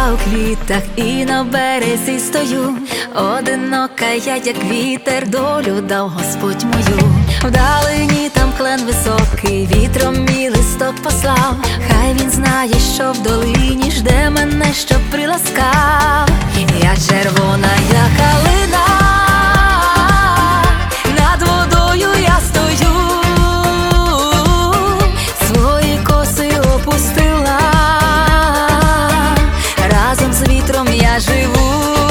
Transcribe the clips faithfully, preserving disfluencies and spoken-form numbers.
у квітах і на березі стою, одинока я, як вітер, долю дав Господь мою. Вдалині там клен високий, вітром мій листок послав. Хай він знає, що в долині жде мене, щоб приласкав. Я червона, як калина, над водою я стою, свої коси опустила, разом з вітром я живу.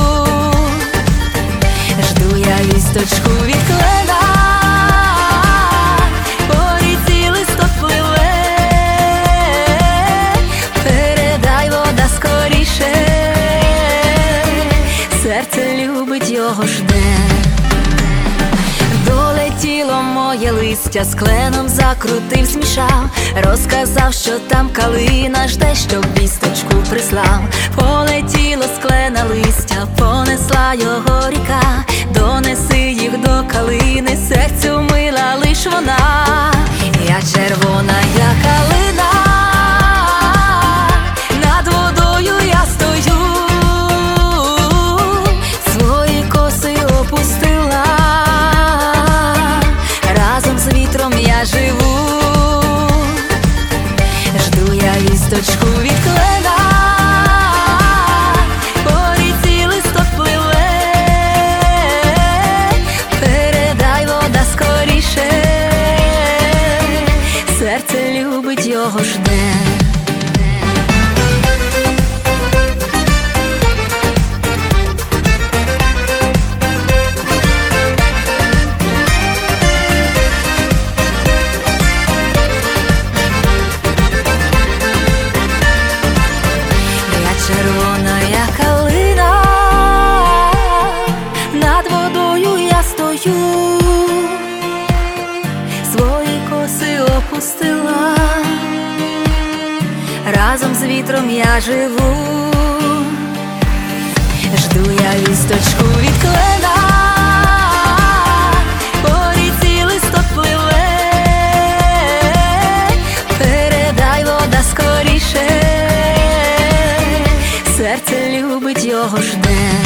Жду я вісточку від клена, по ріці листок пливе, передай, вода скоріше, серце любить, його жде. Долетіло моє листя, з кленом закрутив, змішав, розказав, що там калина жде, щоб вісточку прислав. Полетіло з клена листя, понесла його ріка, донеси їх до калини, серцю мила лиш вона. Я червона, я калина, над водою я стою, свої коси опустила, разом з вітром я живу. Жду я вісточку від клена, по ріці листок пливе, передай, вода скоріше, серце любить, його жде. Червона, я калина, над водою я стою, свої коси опустила, разом з вітром я живу. Жду я вісточку від клена, по ріці листок пливе, передай, вода скоріше, серце любить, його жде.